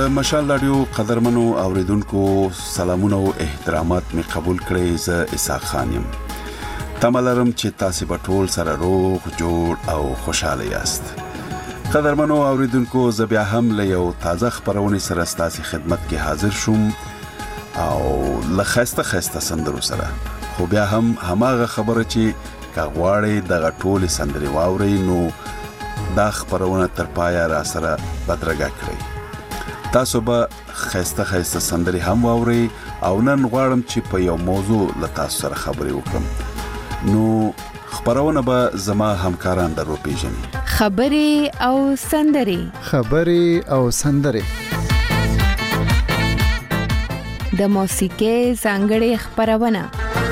مشال رادیو قدرمنو اوریدونکو سلامونه او احترامات می قبول کړئ. زه اسحاق خان یم. تملرم چې تاسو په ټول سره روغ جوړ او خوشاله یاست. قدرمنو اوریدونکو زه بیا هم له یو تازه خبرونه سره ستاسو خدمت کې حاضر شوم او لخسته سندرو سره. خو بیا هم هماغه خبره چې کاغواړي دغه ټول سندري واوري نو دا خبرونه تر پایا را سره بدرګه کړئ. تاسو به خسته سندري هم واوري او نن غواړم چې په یو موضوع له تاسو سره خبرې وکړم. نو خبرونه به زما همکاران درو پیژني. خبرې او سندري د موسیقۍ ځانګړې خبرونه،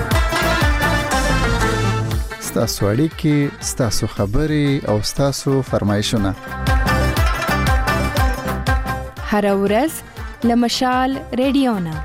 ستاسو اړیکې، ستاسو خبرې او ستاسو فرمایشونه هر ورځ لمشال رادیو نه.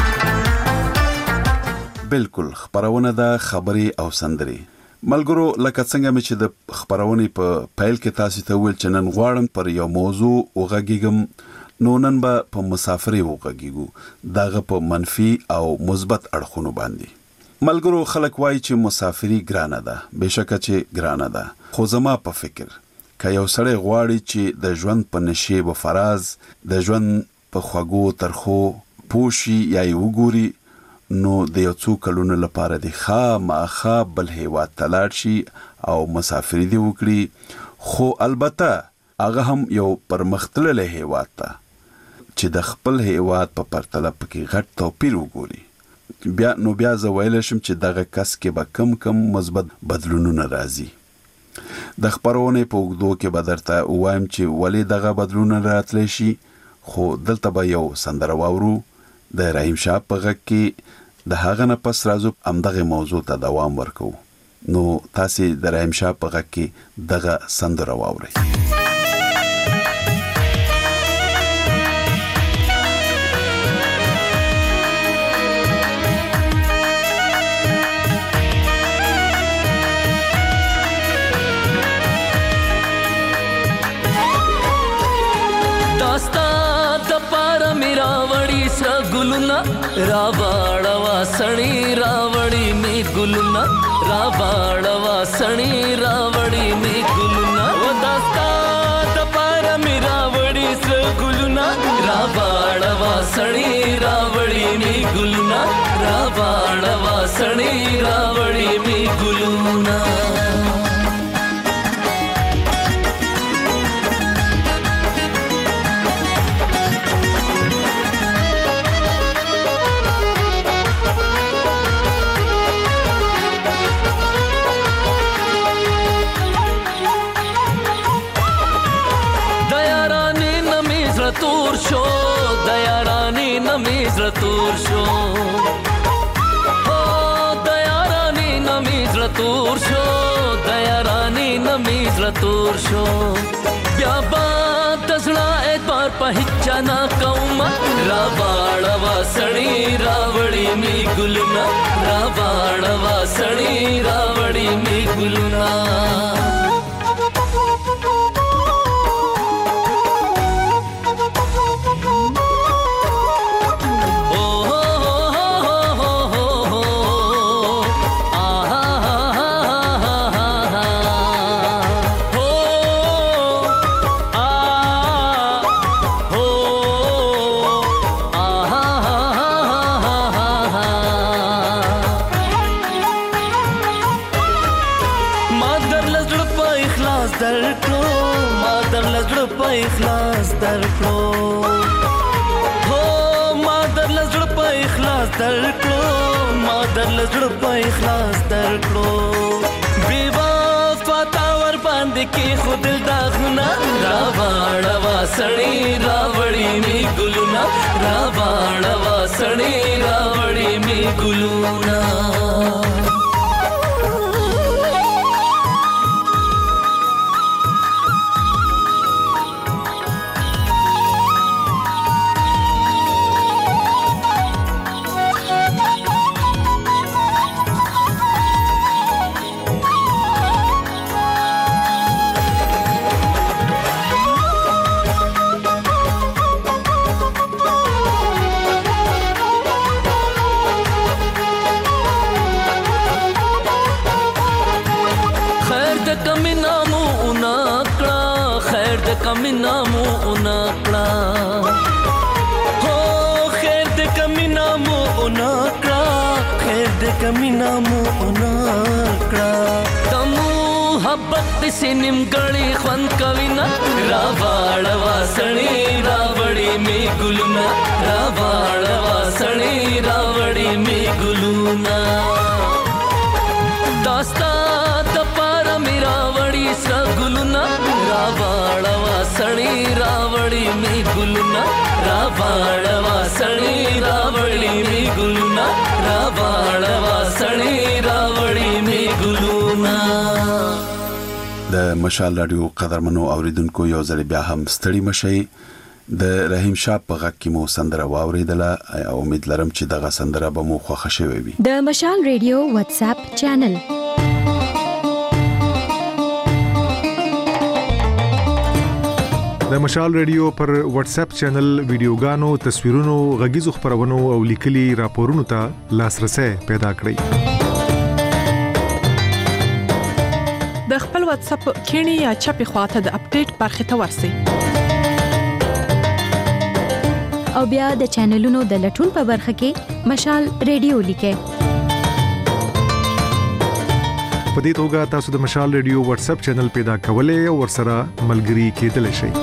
بالکل خبرونه د خبري او سندري. ملګرو لکه څنګه مې چې د خبرونې په پیل کې تاسو ته ویل چې نن غواړم پر یو موضوع وغږیږم. نو نن به په مسافرۍ وغږیږو، دغه په منفي او مثبت اړخونو باندې. ملګرو خلک وایي چې مسافرۍ ګرانه ده، بهشکه چې ګرانه ده، خو زما په فکر که یو سړی غواړي چې د ژوند په نشیب و فراز، د ژوند په خوږو ترخو پوشي یا وګوري، نو د یو څو کلونو لپاره د خامخا بل هیواد ته لاړ شي او مسافرۍ دی وکړي. خو البته هغه هم یو پرمختللی هیواد ته چې د خپل هیواد په پرتله پکې غټ توپیر وګوري. بیا زه ویلی شم چې دغه کس کې به کم مثبت بدلونونه راځي. د خبرونې په اوږدو کې به درته ووایم چې ولې دغه بدلونونه راتلی شي. خو دلته به یو سندره واورو د رحیم شاه په غږ کې. د هغه نه پس راځو همدغه موضوع ته دوام ورکو. نو تاسو د رحیم شاه په غږ کې دغه سندره واورئ. रावाड़वा सणी रावड़ी में गुलना, रावाड़वा सणी रावड़ी में गुलना, वो दास्ता दपारा में रावड़ी से गुलना, रावाड़वा सणी रावड़ी में गुलना, रावाड़वा सणी रावड़ी में गुलना. तूर शो हो दया रानी नमीज रतूर शो, दया रानी नमीज रतूर शो. ब्याबा दसड़ा एक बार पहिचा ना कौमा, रावाड़वा सणी रावड़ी में गुलना, रावाड़वा सणी रावड़ी में गुलना. की खुद दागना, रावाड़वा सणी रावड़ी में गुलना, रावाड़वा सणी रावड़ी में गुलना. کمی نامو اوناکڑا ہو خیر دے کمی نامو اوناکڑا خیر دے کمی نامو اوناکڑا تمو محبت سے نمگڑی خوان کوینا راواڑوا سڑی راوڑی میں گلونا راواڑوا سڑی راوڑی میں گلونا داستا دپارا میرا وڑی سا گلونا راواڑوا سڑی راوڑی میں گلونا راواڑوا سڑی راوڑی میں گلونا راواڑوا سڑی راوڑی میں گلونا. د مشال رادیو قدرمنو اوریدونکو یو ځل بیا هم ستړي مشي د رحیم شاه په غږ کې مو سندره واوریدله او امید لرم چې دغه سندره به مو خوښه شوي وي. د مشال رادیو واتس اپ چینل د مشال رادیو پر واتس اپ چینل ویډیوګانو تصویرونو غږیزو خبرونو او لیکلي راپورونو ته لاسرسي پیدا کړئ. د خپل واتس اپ کینی یا چپی خواته د اپډیټ برخه ته ورسی او بیا د چینلونو د لټون په برخه کې مشال رادیو لیکه. په دې توګه تاسو د مشال رادیو واتس اپ چینل پیدا کولای او ورسره ملګري کېدلی شئ.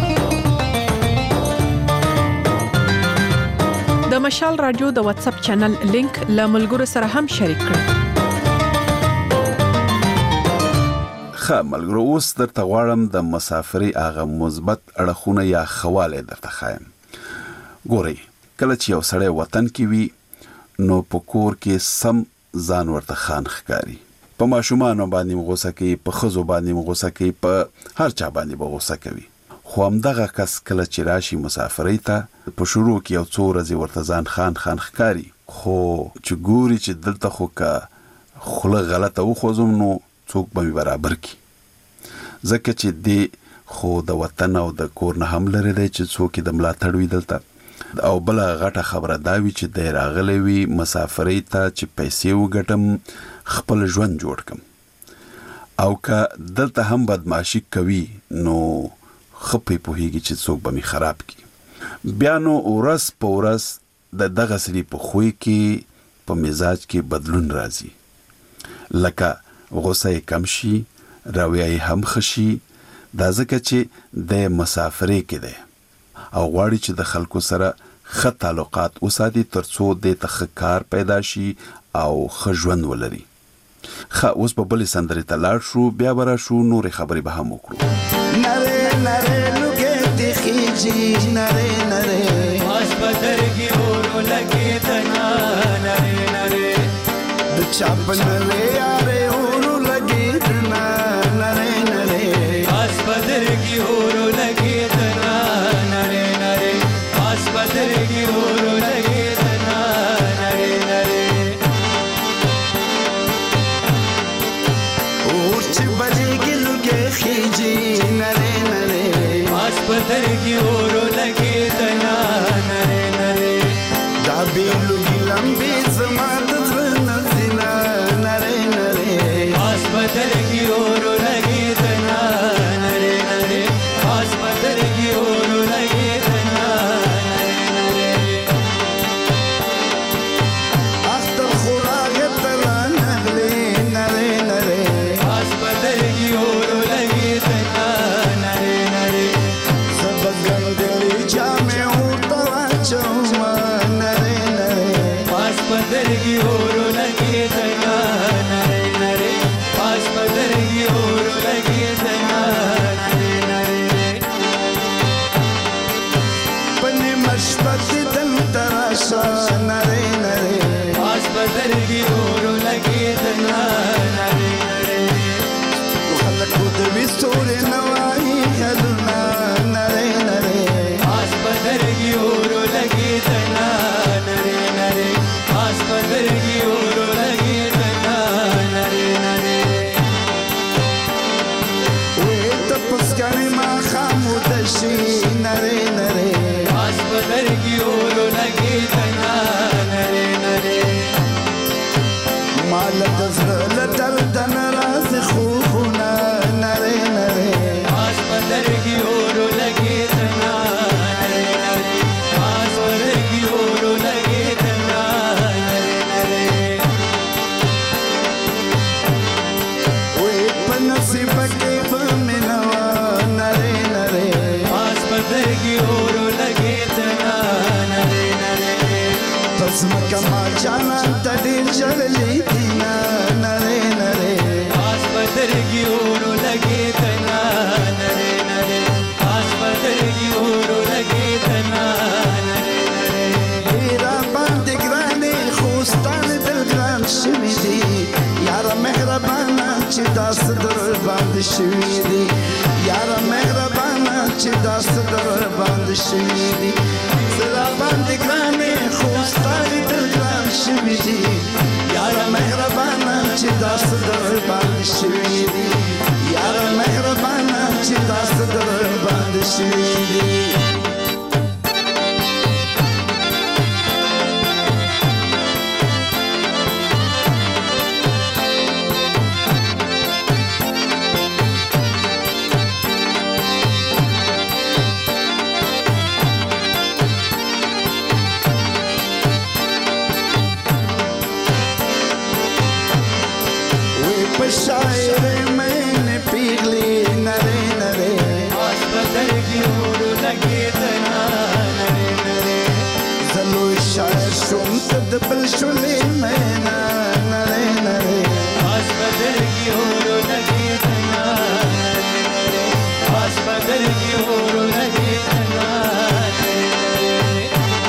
د مشال رادیو د واتس اپ چینل لینک له ملګرو سره هم شریک کړئ. ملګرو اوس درته غواړم د مسافرۍ هغه مثبت اړخونه یا خواله درته خایم. ګورئ کله چې یو سړی وطن کې وي نو په کور کې سم ځان ورته خان ښکاري. په ماشومانو باندې غوسه کوي، په ښځو باندې غوسه کوي، په هر چا باندې به غوسه کوي. خو همدغه کس کله چې راشي مسافرۍ ته په شروع کې یو څو ورځې ورته ځان خان ښکاري، خو چې ګوري چې دلته خو که خوله غلطه وخوځم نو څوک به مې برابر کی. ځکه چې دی خو د وطن او د کور نه هم لري دی چې څوک د ملاتړ وي دلته. او بل غټه خبره دا وی چې د راغلی وي مسافرۍ ته چې پیسې وګټم خپل ژوند جوړ کم، او که دلته هم بدمعشي کوي نو خپې پوهیږي چې څوک به می خراب کی. بیا نو ورځ په ورځ د دغه سړي په خوی کې په مزاج کې بدلون راځي، لکه غوسه کم شي، راویه هم خشي. دا ځکه چې د مسافرۍ کې دی او غواړي چې د خلکو سره ښه تعلقات وساتي ترڅو د ته کار پیدا شي او ښه ژوند ولري. اوس په بلې سندرې ته لاړ شو، بیا به راشو نورې خبرې به هم وکړو. نره نره لوګې دې خیجي نره نره آش بدرګي اورو لګې تنا نره نره د چاپ نره یاره اورو لګې تنا نره نره آش بدرګي اورو لګې تنا نره نره آش بدرګي اورو لګې تنا نره نره اور چې بلګي لوګې خیجي نره نره آش بدرګي اورو لګې تنا نره نره دا به لوګي لمبي زما د زنه زنا نره نره آش بدرګي اورو لګې تنا نره نره آش بدرګي اورو لګې تنا نره نره اختر خوراګ تلا نغلي نره نره آش بدرګي اورو لګې تنا نره نره سبګن دلی جامه او چوما نره نره پاس بدرګي اورو لګي تنا نره نره پاس بدرګي اورو لګي تنا نره نره پنه مشبت دل تراشا نره نره پاس بدرګي اورو لګي تنا نره نره خلک د وستور نوای هلنا نره نره پاس بدرګي اورو لګي تنا نره نره پاس بدرګي اورو لګي تنا نره نره وې تپسګنې ما خاموشي نره نره پاس بدرګي اورو لګي تنا نره نره مال د زړه درد ناراض خو نره نره پاس بدرګي اورو کمال جانان تدیر جللی دینا نرے نرے آس بدرگی اورو لگے تنا نرے نرے آس بدرگی اورو لگے تنا نرے نرے بیرا باندې ګرانې خوستان دل ګران شوي دي یاره مهربانه چې داس در باندې شوي دي یاره مهربانه چې داس در باندې شوي دي زړه باندې ګرانې خوستان دل ګران شوي دي یاره مهربانه چې داس در باندې شوي دي یاره مهربانه چې داس در باندې شوي دي शायर मैंने पिघली नरे नरे आस बदरगी ओरो लगे तना नरे नरे जलो शायर शुम तदबल शुले मैना नरे नरे आस बदरगी ओरो लगे तना नरे नरे आस बदरगी ओरो लगे तना नरे नरे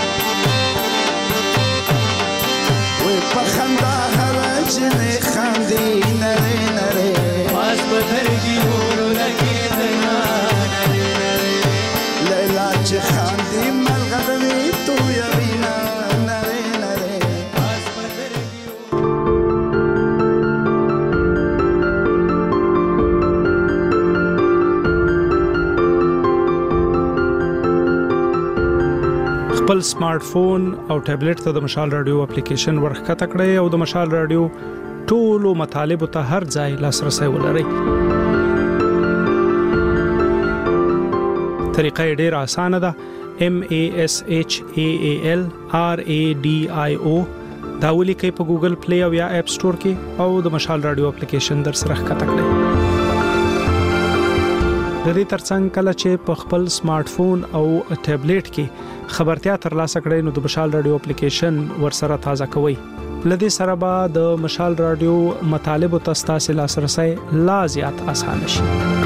वे पखंदा हरज ने खांदी नरे नरे आस बदरगी ओरो लगे तना नरे नरे लैला च खांदी मलगदवी तू यबीना नरे नरे आस बदरगी خپل سمارټ فون او ټابلیټ ته د مشال رادیو اپلیکیشن ورخته کړئ او د مشال رادیو ټولو مطالب ته هر ځای لاسرسي ولرئ. طریقه ډېر اسانه ده. MASHALRADIO دا ولیکئ په ګوګل پلی او یا اپ سٹور کې او د مشال رادیو اپلیکیشن در سره ښکته کړئ. د دې ترڅنګ کله چې په خپل سمارټ فون او ټابلیټ کې خبرتیا ترلاسه کړئ نو د مشال رادیو اپلیکیشن ورسره تازه کوئ. لدې سره به د مشال رادیو مطالب او تاسو لاسرسي لا زیات آسان شي.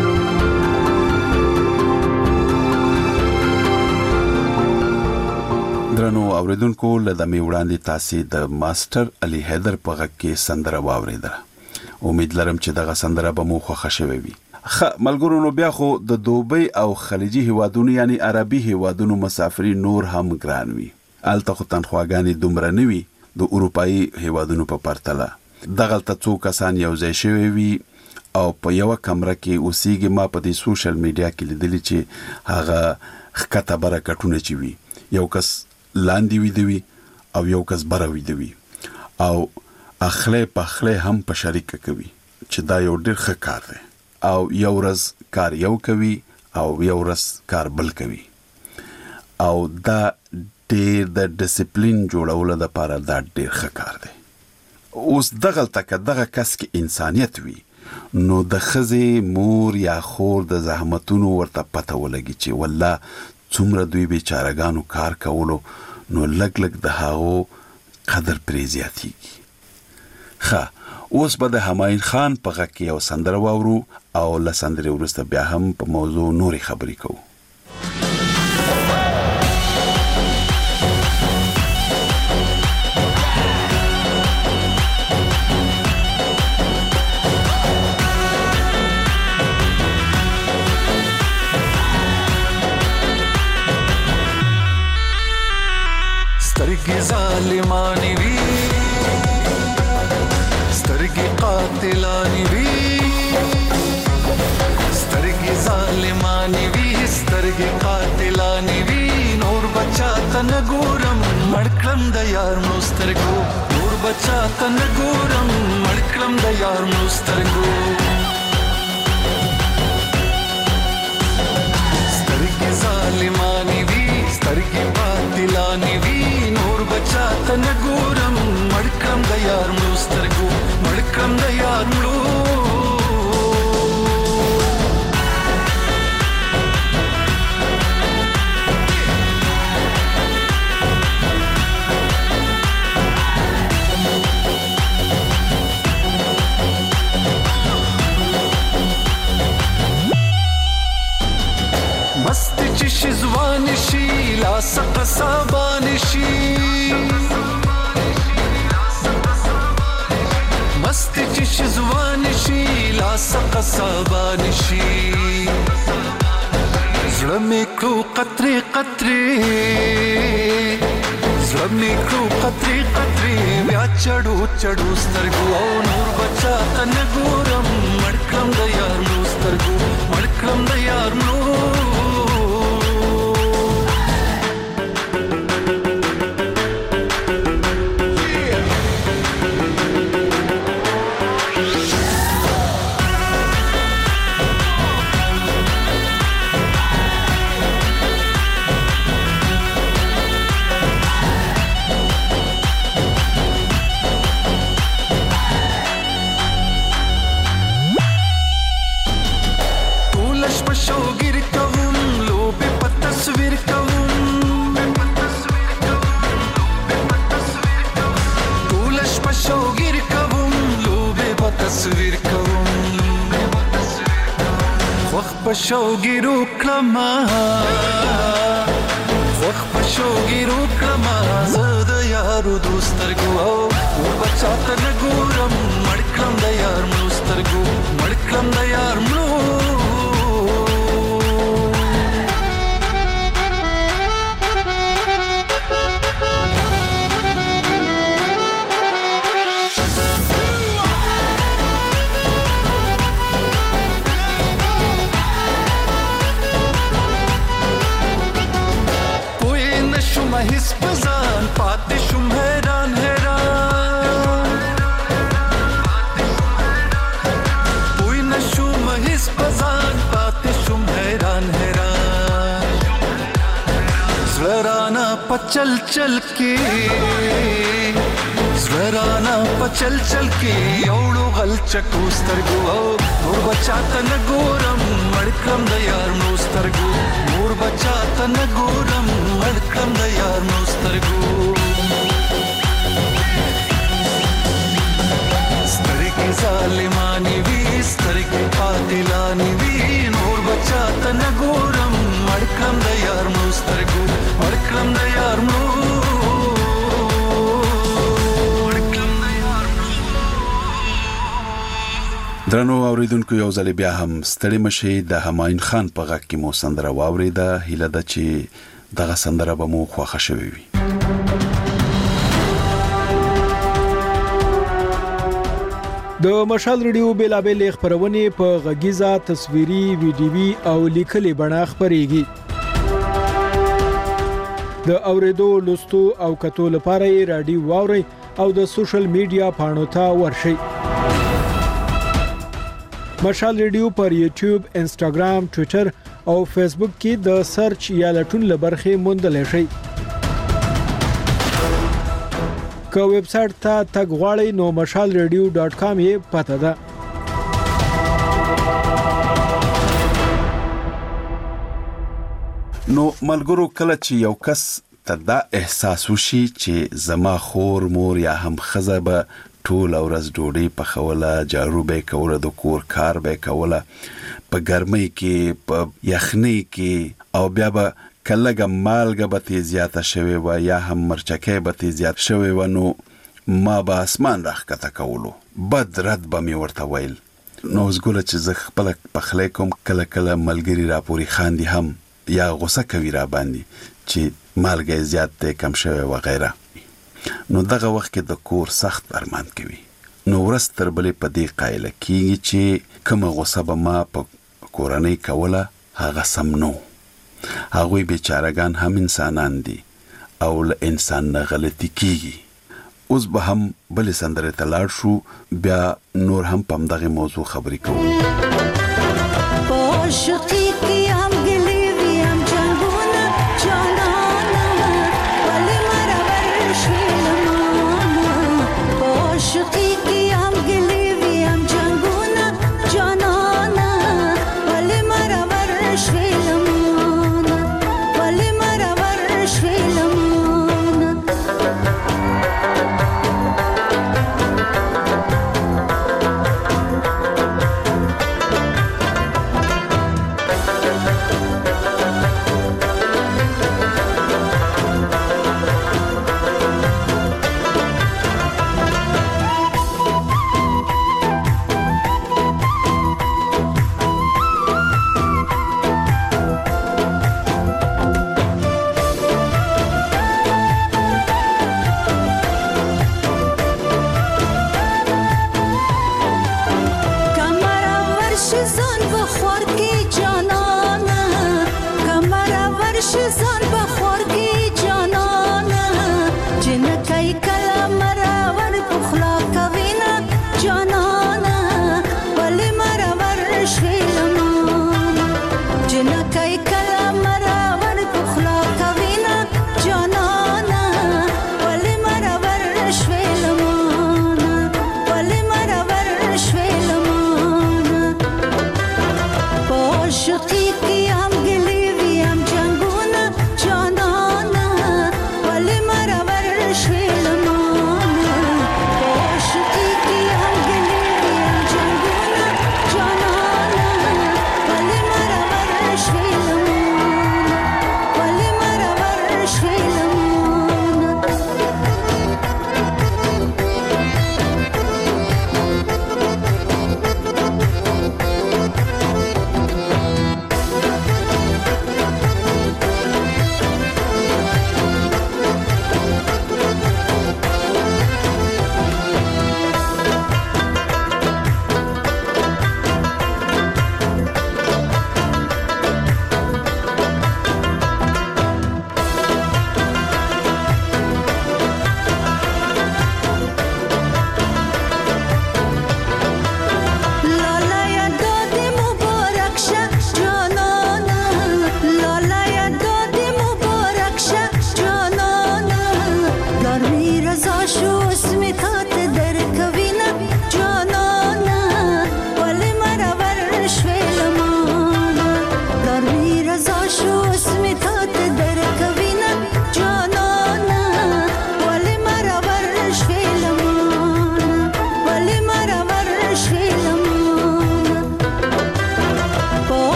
درنو اوریدونکو لدمه وړاندې تاسو د ماستر علي حیدر په غږ کې سندره واوریدله. امید لرم چې دغه سندره به مو خوښه شوي وي. ملګرو نو بیا خو د دوبۍ او خلیجي هیوادونو یعنی عربي هیوادونو مسافري نور هم ګران وي. الته خو تنخواګانې دومره نه وي د اروپאי هیوادونو په پرتله. دغه ته څو کسان یو ځای شوي وي او په یو کمره کې اوسېږي. ما په دې سوشل میډیا کې لیدلی چې هغه ښکته برکتونه چي وي. یو کس لاندې وي او یو کس بره وي او اخله په اخله هم په شریک کوي چې دا یو ډېر ښه کار دی او یو ورځ کار یو کوي او یو ورځ کار بل کوي او دا ډېر د ډیسپلین جوړولو لپاره دا ډېر ښه کار دی. اوس دغه کس کې انسانیت وي نو د خزې مور یا خور د زحمتونو ورته پته ولګي چې والله څومره دوی بیچارهګانو کار کولو نو لګ د هاو قدر پرې زیاتیږي. اوس به د همایون خان په غږ کې یو سندره واورو او له سندرې وروسته بیا هم په موضوع نورې خبرې کوو. سترګې ظالمانې وي سترګې قاتلانې وي سترګې ظالمانې وي سترګې قاتلانې وي نور بچا ته نه ګورم مړ کړم د یار مړو سترګو نور بچا ته نه ګورم مړ کړم د یار مړو سترګو سترګې ظالمانې وي سترګې قاتلانې وي نور بچا ته نه ګورم مړ کړم د یار مړو سترګو مړ کړم د یار مړو قصابانشي مستی چې شزوانشي لاس قصابانشي زړه مې کړو قطرې قطرې زړه مې کړو قطرې قطرې بیا چړو چړو سترګو او نور بچا ته نه ګورم مړ کړم د یار مړو سترګو مړ کړم د یار مړو پشوګیرو کلمه وخت پشوګیرو کلمه زه د یارو دوسترګو او بچا ته نه ګورم مړ کړم د یار مړو سترګو مړ کړم د یار مړو هیڅ پزان پاتې شوم حیران حیران پوی نشوم هیڅ پزان پاتې شوم حیران حیران زړه پچل چل کې زړه پچل چل کې یوړو غل چکو سترګو او نور بچا ته نه ګورم مړ کړم د یار مړو سترګو نور بچا ته نه ګورم مړ کړم د یار مړو سترګو سترګې ظالمانې وي سترګې قاتلانې وي نور بچا ته نه ګورم مړ کړم د یار مړو سترګو مړ کړم د یار مړو درنو اوریدونکو یو ځل بیا هم ستړي مشي د همایون خان په غږ کې مو سندره واوریده هیله ده چې دغه سندره به مو خوښه شوي وي د مشال ریډیو بیلابل خبرونه په غږیزه تصویري ویډیوي او لیکلي بڼه خبريږي د اوریدو لوستو او کتو لپاره رادیو واوري او د سوشل میډیا پاڼو ته ورشي مشال ریډیو پر یوټیوب، انسټاګرام، ټوئیټر او فیسبوک کې د سرچ یا لټون لبرخه موندل شي. که ویب سټ ته تګ غواړئ نو mashalradio.com یې پته ده. نو ملګرو کله چې یو کس ته دا احساس وشي چې زما خور مور یا هم خزه به ټول ورځ ډوډۍ پخوله، جارو به کوله، د کور کار به کوله، په ګرمۍ کې په یخنۍ کې او بیا به کلهګه مالګه به تیز زیاته شوی و یا هم مرچکې به تیز زیات شوی و نو ما به اسمان راښکته کولو، بد رد به مې ورته ویل. نو اوس ګوره چې زه خپله پخلی کوم کله کله ملګري راپورې خاندي هم یا غوسه کوي را باندې چې مالګه زیات دی کم شوی وغیره. نو دغه وخت کې د کور سخت ارمان کوي. نو ورځ تر بلې په دې قایله کېږي چې کومه غوسه به ما په کورنۍ کوله هغه سم نو. هغوی بیچارهګان هم انسانان دي او له انسان نه غلطي کېږي. اوس به هم بلې سندرې ته لاړ شو، بیا نور هم په همدغې موضوع خبرې کوو.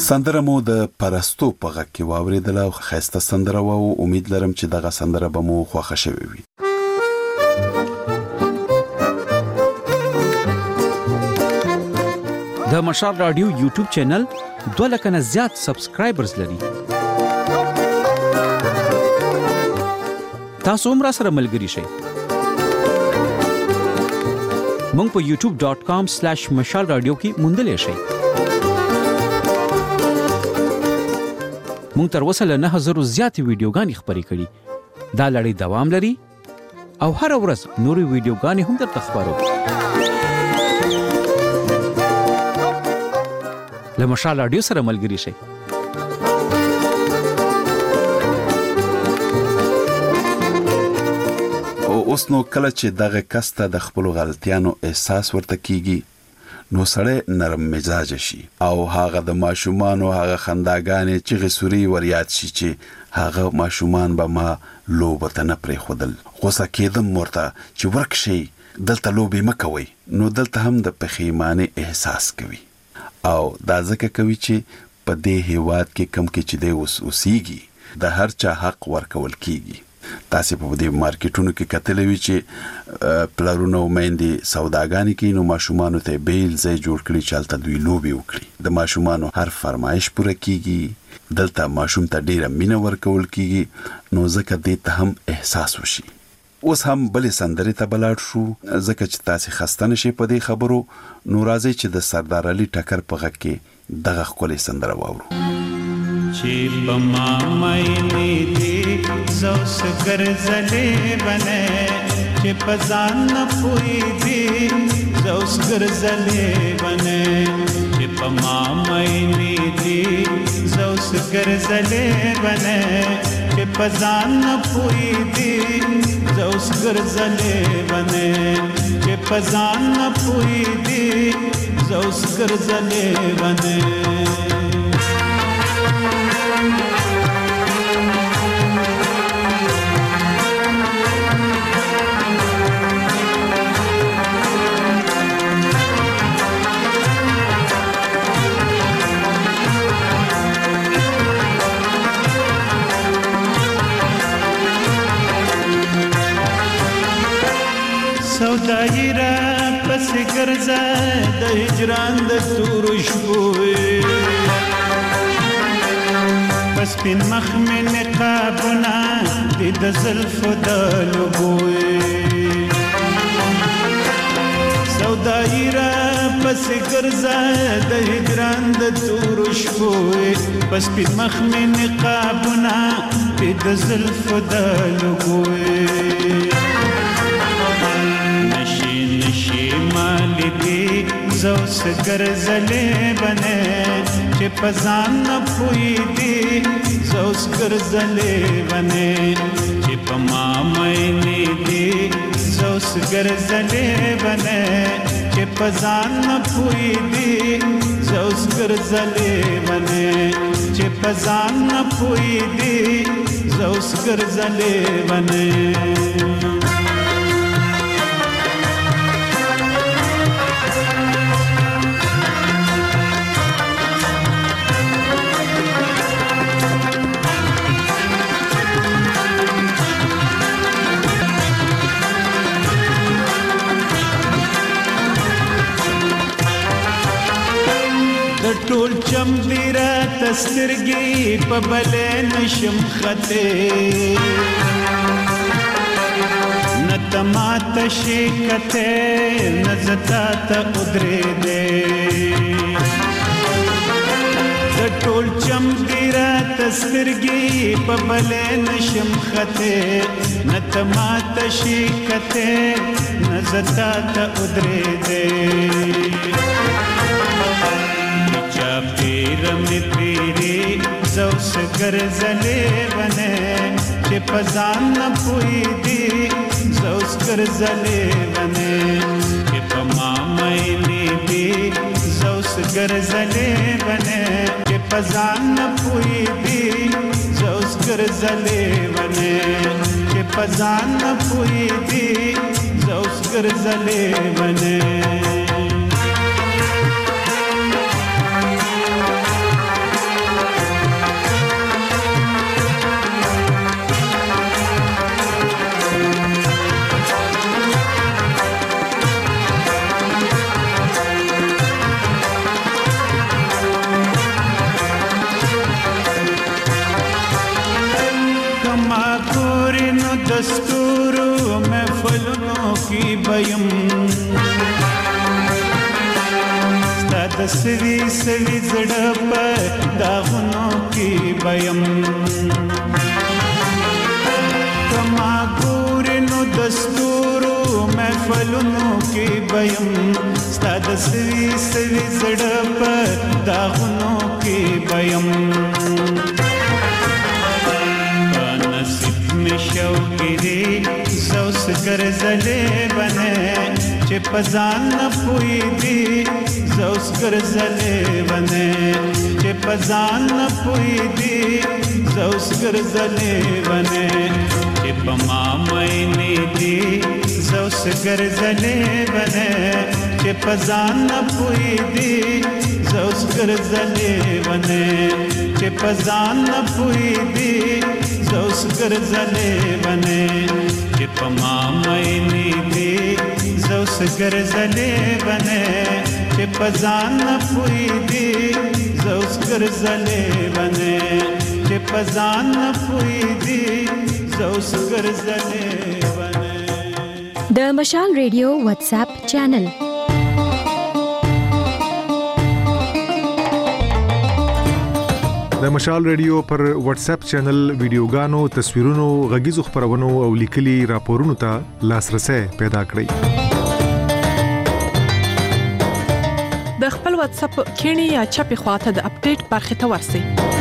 سندره مو د پرستو په غږ کې واوریدله او ښایسته سندره وه او امید لرم چې دغه سندره به مو خوښه شوې وي. د مشال رادیو یوټیوب چینل 2 لک نه زیات سبسکرایبرز لري. تاسو هم را سره ملګري شئ. مونږ په youtube.com/مشال رادیو کې موندلې شئ. مونږ تر اوسه له 9000 زیاتې ویډیوګانې خپرې کړي. دا لړۍ دوام لري او هر ورځ نورې ویډیوګانې هم درته خپرو. له مشال رادیو سره ملګري شئ. او اوس نو کله چې دغه کس ته د خپل غلطیانو احساس ورته کیږي نو سړی نرم مزاج شي او هغه د ماشومانو هغه خنداګانې چې غسوري وریاد شي چې هغه ماشومان به ما لوبته نه پرې خودل. غوسه کېدم ورته چې ورک شي دلته لوبې مکوي. نو دلته هم د پښیمانۍ احساس کوي او دا ځکه کوي چې په دې هیواد کې کم کې چې دی اوسېږي د هر چا حق ورکول کیږي. تاسو په دې مارکیټونو کې کتلې وی چې پلارونه او میندې سوداګانې کوي نو ماشومانو ته بیل ځای جوړ کړي چې هلته دوی لوبې وکړي. د ماشومانو هر فرمایش پوره کیږي. دلته ماشوم ته ډیره مینه ورکول کیږي نو ځکه دې ته هم احساس وشي. اوس هم بلې سندرې ته بلاړ شو ځکه چې تاسو خسته نشئ په دې خبرو. نو راځئ چې د سردار علي ټکر په غږ کې دغه ښکلې سندره واورو. چې په ما مینې دې زوس ګرځلې بنې چې په ځان نه پوهېږي زوس ګرځلې بنې چې په ما مینې دې زوس ګرځلې بنې چې په ځان نه پوهېږي زوس ګرځلې بنې چې په ځان نه پوهېږي زوس ګرځلې بنې. سودایره پس ګرځه د هجران د تور شپوي پس پین مخ مې نقابونه د زلفو د لوبوي. سودایره پس ګرځه د هجران د تور شپوي پس پین مخ مې نقابونه د زلفو د لوبوي. مالی دی زوس ګرځلې بنې چې په ځان نه پوهېږي زوس ګرځلې بنې چې په ما مینې دی زوس ګرځلې بنې چې په ځان نه پوهېږي زوس ګرځلې بنې چې په ځان نه پوهېږي زوس ګرځلې بنې. ټول چم دی را تسترګي په بلې نشم خته نتمات شي کته نزتا ته ودرې دې ټول چم دی را تسترګي په بلې نشم خته نتمات شي کته نزتا ته ودرې دې. پیر می پیری زوس ګرځلې بنې چې په ځان نه پوهېږي زوس ګرځلې بنې چې په ما مینې دې زوس ګرځلې بنې چې په ځان نه پوهېږي زوس ګرځلې بنې چې په ځان نه پوهېږي زوس ګرځلې بنې. کما کورینو دستورو محفلونو کی بیم ستاد سوي سوي زړه په داغونو کی بیم کما کورینو دستورو محفلونو کی بیم ستاد سوي سوي زړه په داغونو کی بیم شوګری زوس ګرځلې بنه چې پزان نه پوي دي زوس ګرځلې بنه چې پزان نه پوي دي زوس ګرځلې بنه چې پما مې دي زوس ګرځلې بنه چې پزان نه پوي دي زوس ګرځلې بنه چې پزان نه پوي دي زوس ګرځلې بنه چې پما مې دي زوس ګرځلې بنه چې پزان نه پوي دي زوس ګرځلې بنه چې پزان نه پوي دي زوس ګرځلې بنه د مشال ریډیو واتس اپ چینل د مشال ریډیو پر واتس اپ چینل ویډیوګانو تصویرونو غږیزو خبرونو او لیکلي راپورونو ته لاسرسي پیدا کړئ د خپل واتس اپ کینی یا چپی خواته د اپډیټ برخه ته ورسی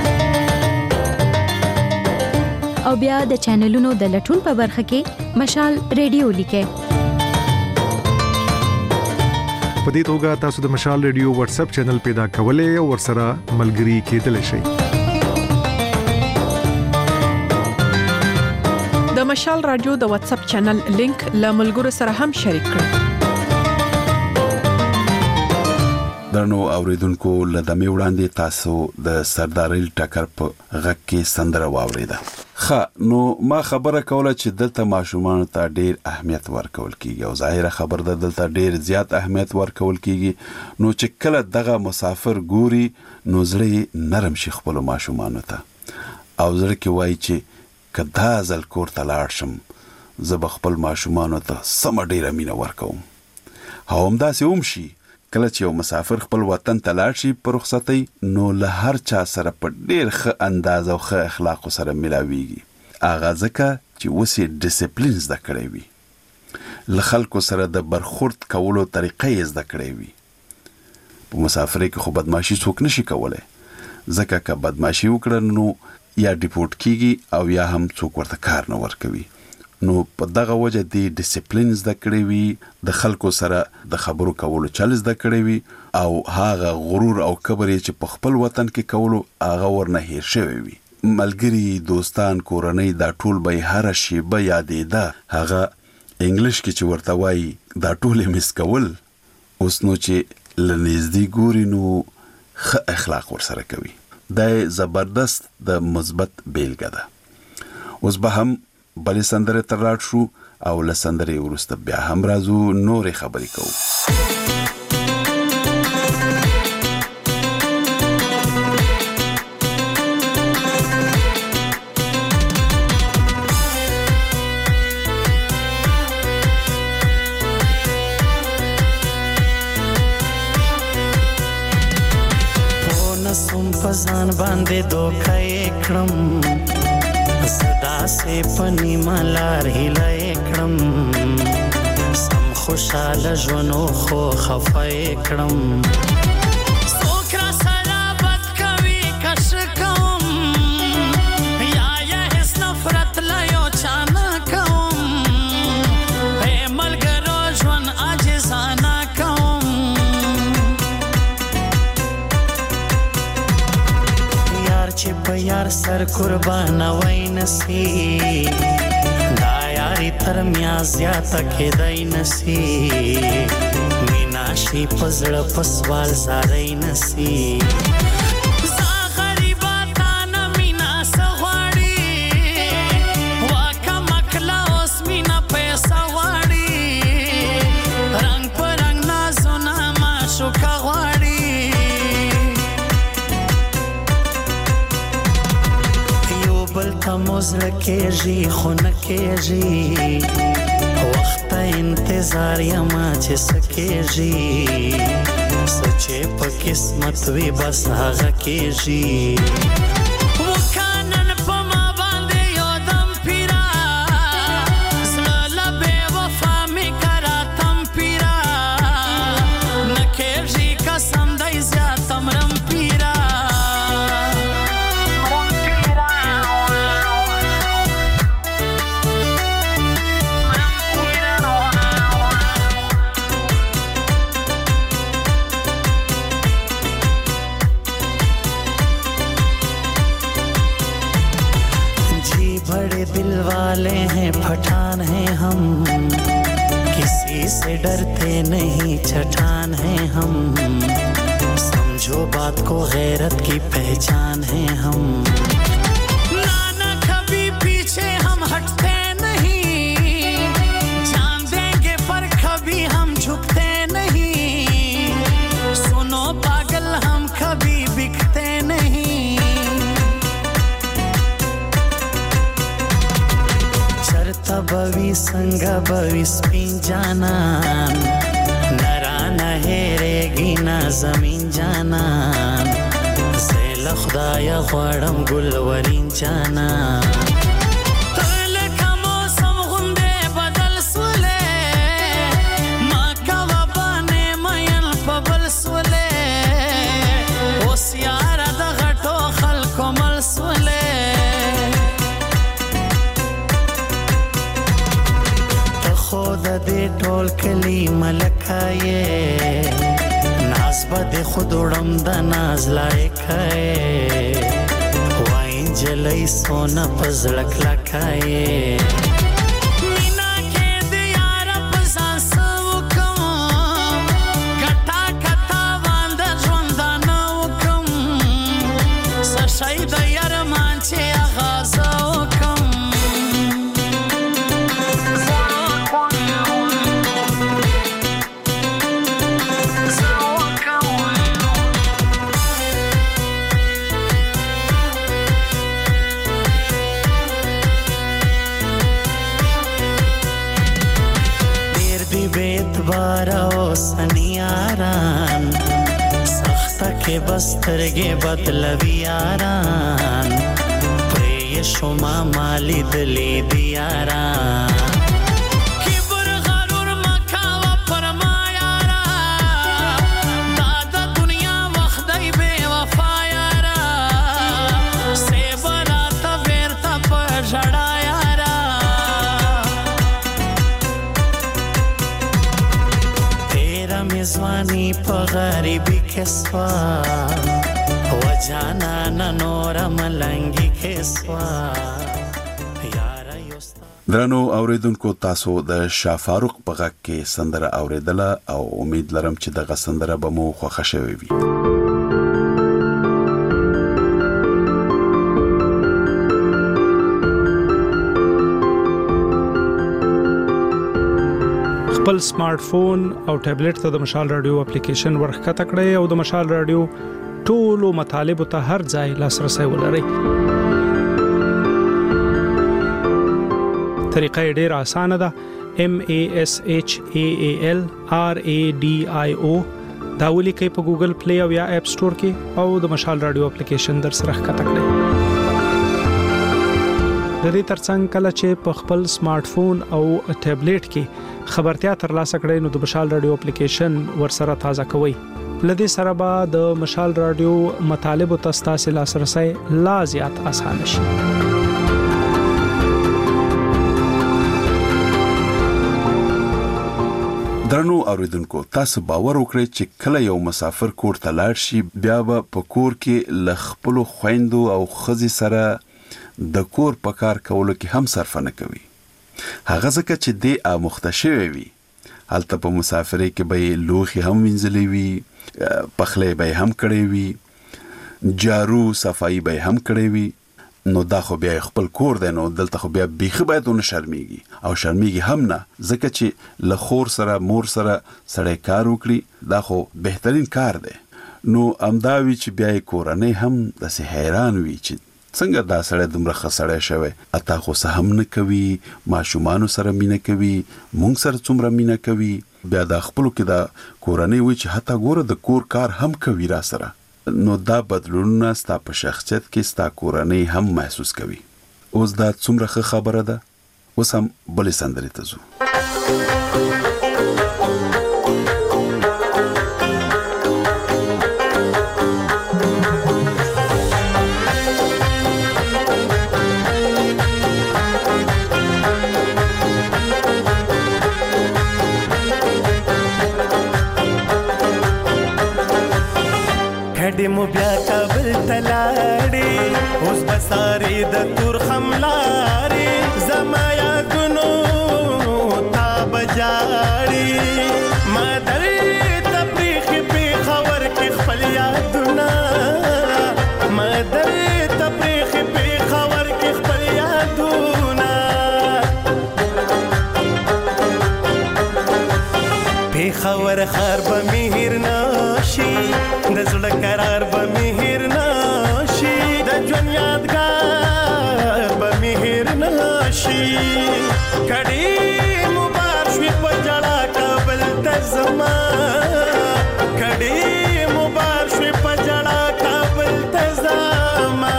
او بیا د چینلونو د لټون په برخه کې مشال ریډیو لیکه په دې توګه تاسو د مشال ریډیو واتس اپ چینل پیدا کولای او ورسره ملګري کېدلی شئ د مشال رادیو د واتس اپ چینل لینک له ملګرو سره هم شریک کړئ درنو اوریدونکو لدمه وړاندې تاسو د سردارل ټکر په غږ کې سندره واوریده نو ما خبره کوله چې دلته ماشومان ته ډیر اهمیت ورکول کیږي او ظاهره خبر ده دلته ډیر زیات اهمیت ورکول کیږي نو چې کله دغه مسافر ګوري نو زړه نرم شي خپل ماشومان ته او زړه کې وایي چې کدا ځل کور ته لاړ شم زه خپل ماشومان ته سم ډیر مینه ورکوم همدا سه شي کله چې یو مسافر خپل وطن ته لاړ شي په رخصتۍ نو له هر چا سره په ډیر ښه انداز او ښه اخلاق سره ملاويږي اغه ځکه چې وسې ډیسپلین زده کړی وي له خلکو سره د برخورد کولو طریقې زده کړی وي په مسافرۍ کې خو بدمعشي څوک نشي کولای ځکه که بدمعشي وکړي نو یا ډیپورت کیږي او یا هم څوک ورته کار نه ورکوي نو په دغه وجه دی ډیسپلین زده کړی وي د خلکو سره د خبرو کولو چل زده کړی وي او هاغه غرور او کبر چې په خپل وطن کې کولو هغه ورنه هیر شوی وي ملګری دوستان کورنۍ دا ټول به هر شی به یادې ده هغه انګلیش کې چې ورته وایي دا ټول مس کول اوس نو چې لنیزدي ګوري نو ښه اخلاق ورسره کوي دا زبردست د مثبت بیلګه ده اوس به هم بلې سندره تر راټ شو او له سندرې وروسته بیا هم راځو نورې خبرې کوو نسوم پزان باندې دوکه کړم صدا سے پنی مالار هلای کړم سم خوشاله ژوندو خو خفای کړم سوکرا سره بد کوي کش کوم یا هیڅ نفرت لا یو چانا کوم اے ملګرو ژوند عاجزانه کوم یار چې په یار سر قربان وای نسی دا یاري تر میا زیاته کېدای نسی مینا شي پزړه پسوال زارای نسی موزل کېږي خو نه کېږي وخت انتظار یما چې سکېږي سچې په قسمت وي بس هغه کېږي पठान हैं हम किसी से डरते नहीं चट्टान हैं हम समझो बात को गैरत की पहचान हैं हम ना कभी पीछे हम हटते नहीं जान देंगे पर कभी हम झुकते नहीं सुनो पागल हम कभी बिकते नहीं बवी संगा बवी स्पिन जानन नरा नहेरेगी ना जमीन जानन زیل خدایا غواړم ګلورین جانان ټول کلی ملکایې ناز بده خود وړم د ناز لایکایې وای جلای سونا پزړک لکایې مینا کې د یار په ساس وکم کټا کټا واند ژوند نه وکم سشای د یار مان چې آغاز وکم سنیاران سخته کې بسترګې بدلوي یاران پرې شما مالی دلی دیاران کبر غرور مکاوه پر ما یارا دا د دنیا وخت دی بے وفا یارا سیبراته ورته په ژړا میزوانی په غریبی کې سوا وجانا نور ملنګي کې سوا درنو اوریدونکو تاسو د شاه فاروق په غږ کې سندره اوریدله او امید لرم چې دغه سندره به مو خوښه شوي وي خپل سمارټ فون او ټابلیټ ته د مشال رادیو اپلیکیشن ورخکته کړئ او د مشال رادیو ټولو مطالبه ته هر ځای لاسرسي ولرئ. طریقه ډیره اسانه ده. MASHAALRADIO دا ولیکئ په ګوګل پلی او یا اپ سٹور کې او د مشال رادیو اپلیکیشن در سره ښکته کړئ. د دې ترڅنګ کله چې په خپل سمارټ فون او ټابلیټ کې خبرتیا ترلاسه کړئ نو د مشال رادیو اپلیکیشن ورسره تازه کوئ. لدې سره به د مشال رادیو مطالبه تاسو لاسرسي لا زیات آسان شي. درنو اوریدونکو تاسو باور وکړئ چې کله یو مسافر کور ته لاړ شي بیا به په کور کې لخپلو خويندو او خزي سره د کور په کار کولو کې هم صرف نه کوي. هغه ځکه چې د اموخته شوی وي هلته په مسافرۍ کې به لوخي هم وینځلې وي پخلې به هم کړې وي جارو صفائی به هم کړې وي نو دا خو بیا خپل کور دی نو دلته خو بیا بیخي باید ونه شرمېږي او شرمېږي هم نه ځکه چې له خور سره مور سره سړی کار وکړي دا خو بهترین کار دی. نو امداوی چې بیا کورنۍ هم داسې حیران وي چې څنګه دا سړی دومره خسړی شوی اته خو سهم نه کوي ماشومان سره مینه کوي مونږ سره څومره مینه کوي بیا د خپل کې دا کورنۍ وي چې حتی ګوره د کور کار هم کوي را سره نو دا بدلونونه ستا په شخصیت کې ستا کورنۍ هم محسوس کوي اوس دا څومره خبره ده اوس هم بلې سندرې ته ځو کډې مو بیا کابل تلاړې اوس بسارې د تور خملارې زما یادونو تا بجاړې ما درې تپریخې پېښور کې خپل یادونه ما درې تپریخې پېښور کې خپل یادونه پېښور ښار به مې هېر نشي د زړه قرار به مې هېر نشي د ژوند یادګار به مې هېر نشي کډې مو بار شوې په ژړا کابل ته زما کډې مو بار شوې په ژړا کابل ته زما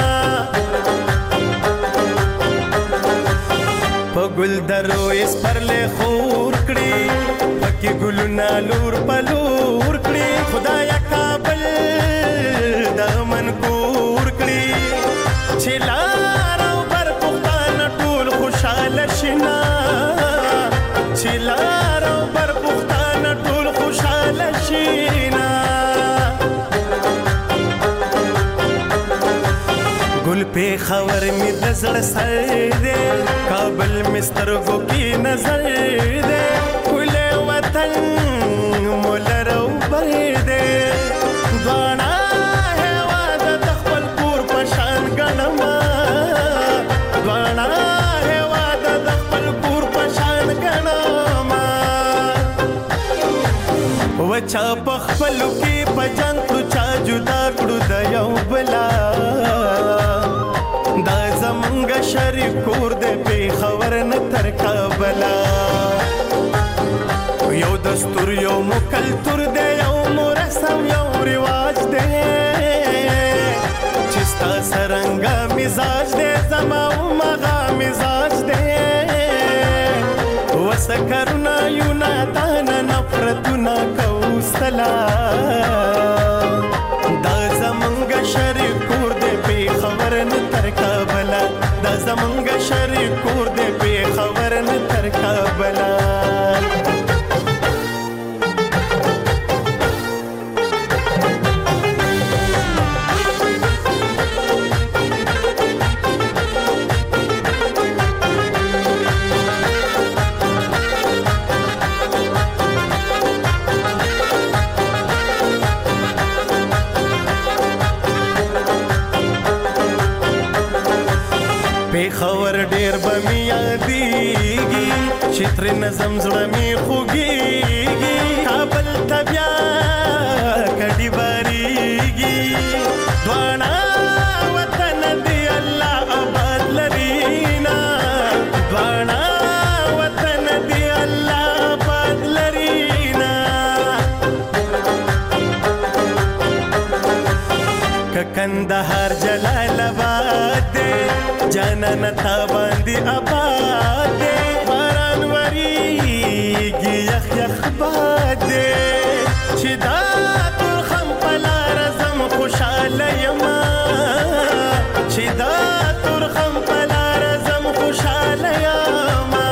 په ګلدرو یې سپرلې خور کړې پکې ګلونه لور په لور کړې خدایا کابل دامن کور کړې چې لار او بر پښتانه ټول خوشاله شینا چې لار او بر پښتانه ټول خوشاله شینا ګل پېښور مې د زړه سر دی کابل مې سترګو کې نظر دی ښکلی وطن مو لرو بر دی دواړه هېواد د خپل کور په شان ګڼمه دواړه هېواد د خپل کور په شان ګڼمه وچا په خپلو کې په جنګ کړو چا جدا کړو د یو بلا دا زمونږ شریف کور دی پېښور نه تر کابله یو دستور یو مو کلتور دی یو مو رسم یو رواج دی چې ستا څرنګه مزاج دی زما همغه مزاج دی وسه کرونا یو نادانه نفرتونه کوو سلا دا زمونږ شریف کور دی پېښور نه تر کابله دا زمونږ شریف کور دی پېښور نه تر کابله پېښور ډېر به مې یادېږي چې ترې نظم زړه مې خوږېږي کابل ته بیا کډې بارېږي دواړه وطن دې الله آباد لري نه دواړه وطن دې الله آباد لري نه که کندهار جلال آباد دی جانان تا باندې آباد دی باران وریږي یخ یخ باد دی چې دا ترخم په لاره ځم خوشحاله یمه چې دا ترخم په لاره ځم خوشحاله یمه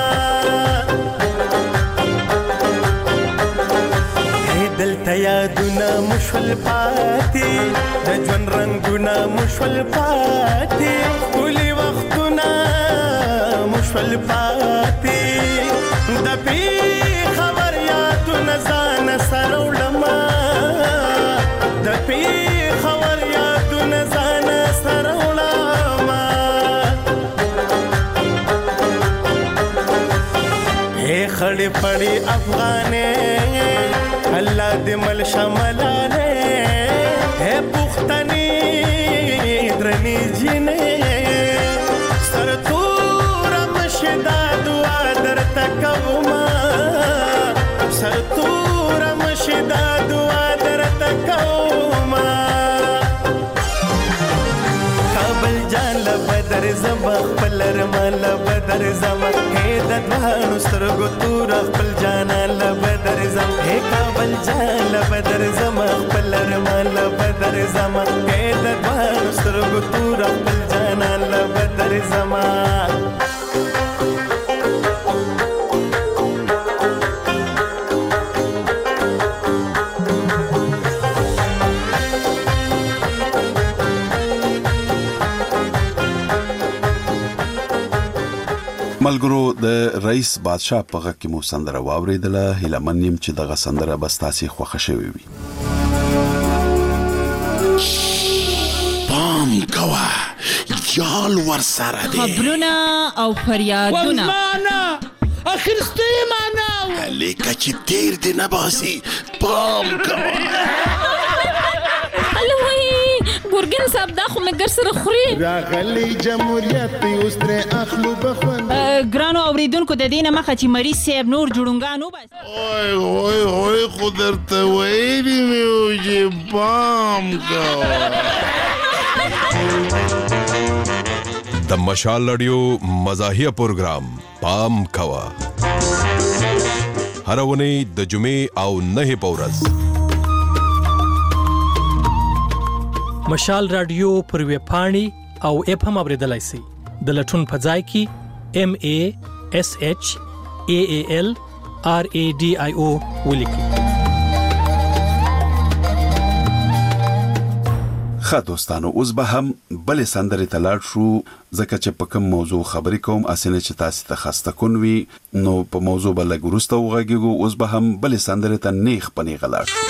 دلته یادونه مو شول پاتې د ژوند رنګونه مو شول پاتې ښکلي وختونه مو شول پاتې د پېښور یادونه ځان سره وړمه د پېښور یادونه ځان سره وړمه هې خړې پړې افغانې الله دې مل شملاله ہے پختنې درنې جنې سر تور مشدا دعا درته کوما سر تور مشدا دعا درته کوما کابل جان بدر زما خپل رمال بدر زما هې د دوانو سترګو تور خپل جانان بدر زما هې کابل جان بدر زما خپل رمال بدر زما هې د دوانو سترګو تور خپل جانان بدر زما ملګرو د رئیس بادشاه په غږ کې مو سندره واوریدله هیله منیم چې دغه سندره به ستاسو خوښه شوي وي پام کوه یال ورسره دی خبرونه او فریادونه ولمانه اخرسته معنا لیکه چې تیر دی نه باسي پام کوه ګورګین صاحب دا خو مګر سره خوري راغلی جمهوریت اوس تر اخلو بخوند ګرانو اوریدونکو د دینه مخه چې مریض صاحب نور جوړونګانو بس اوه خو درته ویلي مې و چې پام کوه د مشال رادیو مزاحیه پروګرام پام کوه هر ونی د جمعې او نه په ورځ مشال رادیو پر ویب پاڼې او اپ هم اوریدلای شئ د لټون په ځای کې MASHALRADIO ولیکئ ښه دوستانو اوس به هم بلې سندرې ته لاړ شو ځکه چې په کوم موضوع خبرې کوم اسنه چې تاسو ته خسته کون وي نو په موضوع بل ګروسته وغږیږو اوس به هم بلې سندرې ته نیخ پنی غلاړ شو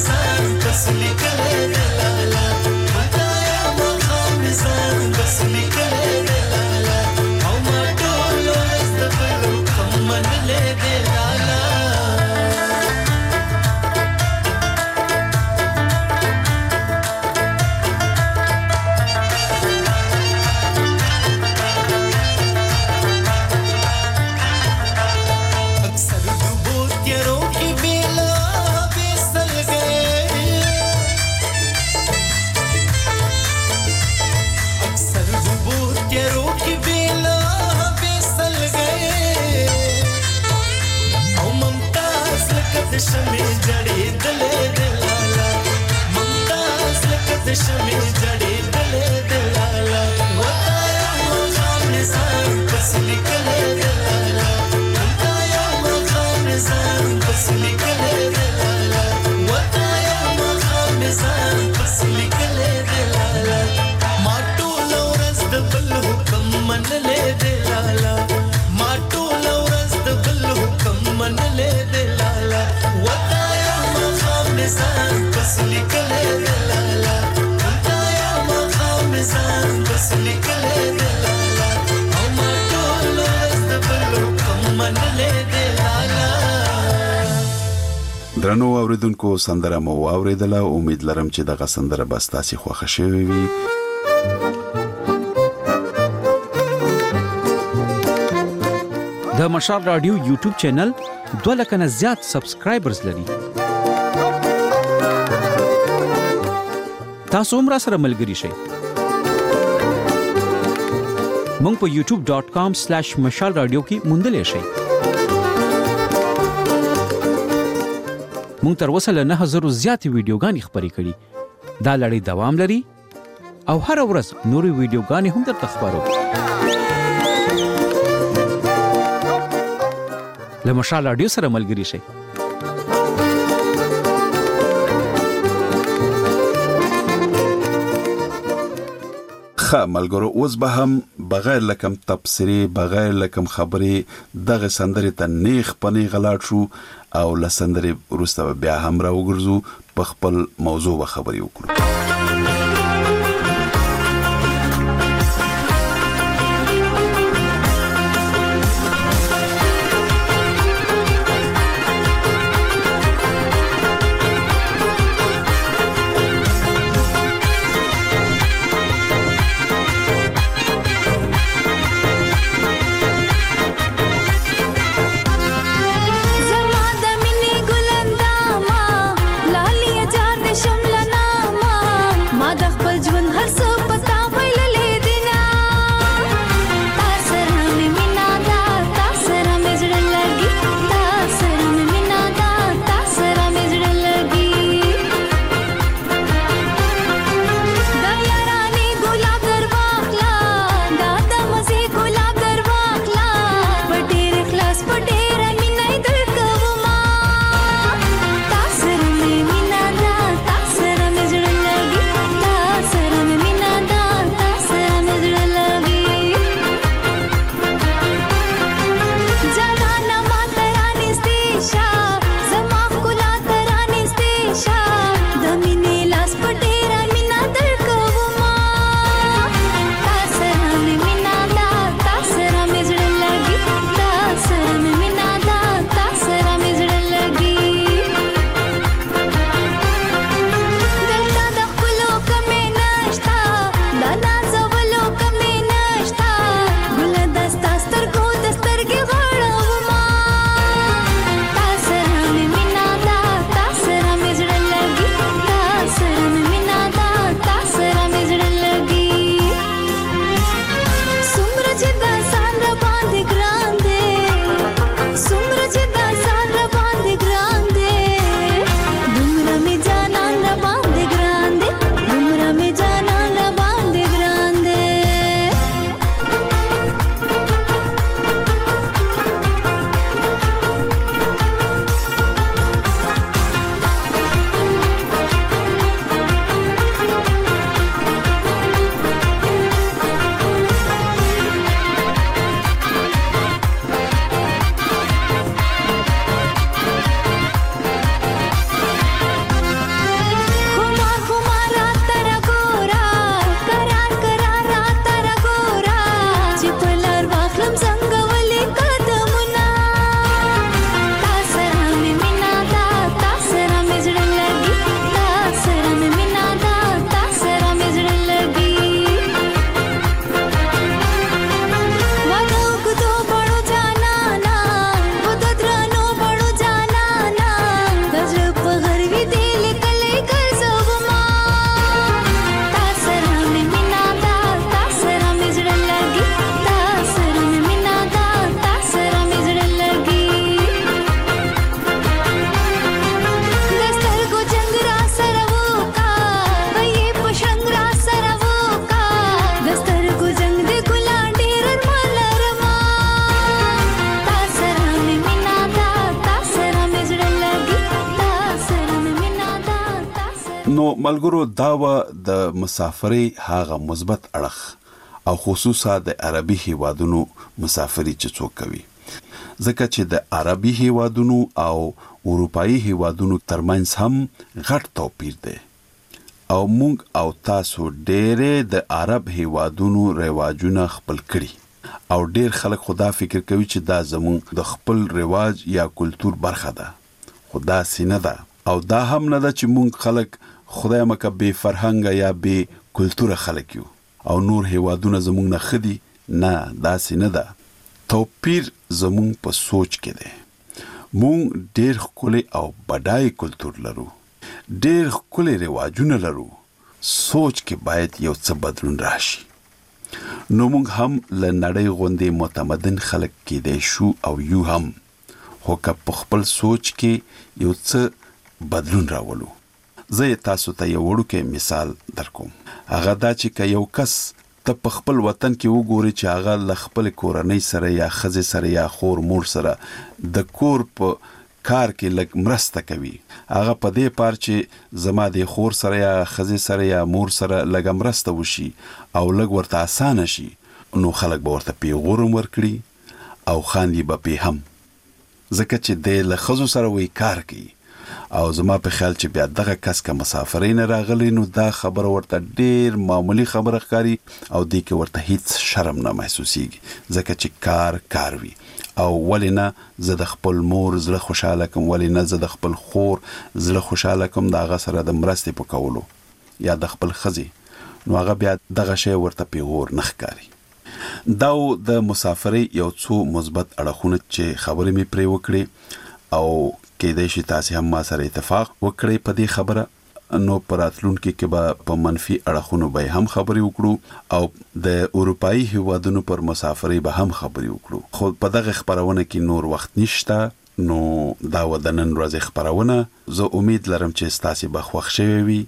Bas د شمې جړې دلې دلالا ممتاز لکه د شمې جړې دلې دلالا وتا یو مقام نظام پس لیکلې دلالا وتا یو مقام نظام پس لیکلې دلالا وتا یو مقام نظام پس لیکلې دلالا ما ټول ورځ د بل حکم منلې دلالا ما ټول ورځ د بل حکم منلې دلالا وتا یو مقام نظام پس لیکلې دلالا وتا یو مقام نظام پس لیکلې دلالا او ما ټول ورځ د بل حکم منلې دلالا. درنو اوریدونکو سندره مو اوریدله امید لرم چې دغه سندره به ستاسو خوښه شوي وي. د مشال رادیو یوټیوب چینل 2 لک نه زیات سبسکرایبرز لري. تاسو هم را سره ملګري شئ. مونږ په youtube.com/mashalradio کې موندلې شئ. مونږ تر اوسه له 9000 زیاتې ویډیوګانې خپرې کړې. دا لړۍ دوام لري او هر ورځ نورې ویډیوګانې هم درته خپرو. له مشال رادیو سره ملګري شئ. ملګرو اوس به هم بغیر لکم تبصری بغیر لکم خبرې دغه سندرې ته نیخ پنی غلاړ شو او لسندرې وروسته بیا هم راوګرځو په خپل موضوع و خبرې وکړو. زما د مینې ګلندامه لالی جار شملنا ما نو ملګرو دا و د مسافرۍ هغه مثبت اړخ او خصوصا د عربي هیوادونو مسافرۍ چې څوک کوي، ځکه چې د عربي هیوادونو او اروپאי هیوادونو ترمنځ هم غټ توپیر دی او موږ او تاسو ډېرې د عرب هیوادونو رواجونه خپل کړي او ډېر خلک خدا فکر کوي چې دا زموږ د خپل رواج یا کلچر برخه ده، خدا سینه ده او دا هم نه ده چې موږ خلک خدای مکه بے فرهنګ یا بے کلچر خلک یو او نور هیوادونه زموږ نه خدي، نه دا سینه ده. توپیر زموږ په سوچ کې ده. موږ ډېر ښکلی او بډای کلچر لرو، ډېر ښکلی رواجونه لرو، سوچ کې باید یو څه بدلون راشي. نو موږ هم له نړۍ غوندې متمدن خلک کېدای شو او یو هم، خو که په خپل سوچ کې یو څه بدلون راولو. زه تاسو ته یو وړوکی مثال درکوم. هغه دا چې که یو کس ته په خپل وطن کې وګوري چې هغه له خپل کورنۍ سره یا ښځې سره یا خور مور سره د کور په کار کې لږ مرسته کوي، هغه په دې پار چې زما د خور سره یا ښځې سره یا مور سره لږ مرسته وشي او لږ ورته اسانه شي، نو خلک به ورته پیغور ورکړي او خاندي به پې هم، ځکه چې دی له ښځو سره وایي کار کوي. او زما په خیال چې بیا دغه کس که مسافرۍ نه راغلی نو دا خبره ورته ډېر معمولی خبره ښکاري او دې کې ورته هیڅ شرم نه محسوسیږي، ځکه چې کار وي. او ولې نه زه د خپل مور زړه خوشحاله کم، ولې نه زه د خپل خور زړه خوشحاله کم د هغه سره د مرستې په کولو یا د خپل ښځې، نو هغه بیا دغه شی ورته پیغور نه ښکاري. دا د مسافرۍ یو څو مثبت اړخونه چې خبرې مې پرې وکړې او کېدای شي تاسې هم ما سره اتفاق وکړئ په دې خبره. نو په راتلونکي کې به په منفي اړخونو به هم خبرې وکړو او د اروپאי هیوادونو پر مسافرۍ به هم خبرې وکړو. خو په دغه خبرونه کې نور وخت نشته، نو دا و د نن ورځې خبرونه. زه امید لرم چې ستاسې به خوښ شوی وي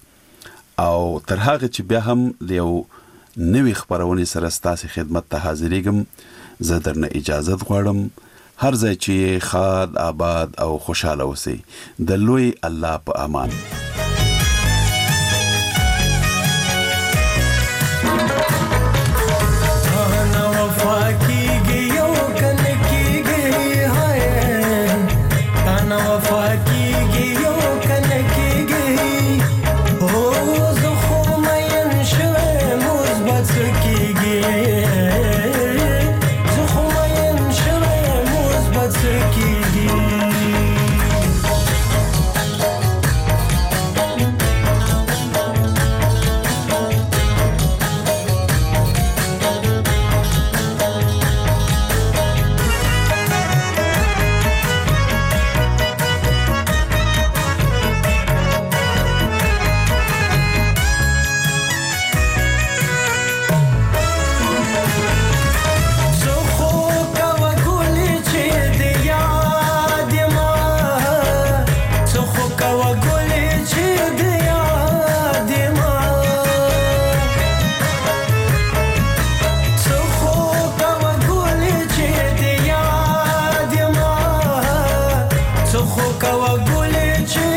او تر هغه چې بیا هم د یو نوې خبرونې سره ستاسې خدمت ته حاضرېږم، زه درنه اجازت غواړم. هر ځای چې ښاد آباد او خوشحاله اوسئ. د لوی الله په امان. خو کوا ګولې چې